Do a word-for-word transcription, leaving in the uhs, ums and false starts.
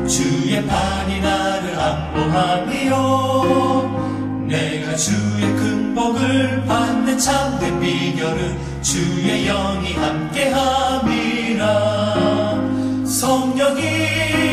주의 팔이 나를 안보하며 내가 주의 큰 복을 받는 참된 비결은 주의 영이 함께함이라. 성령이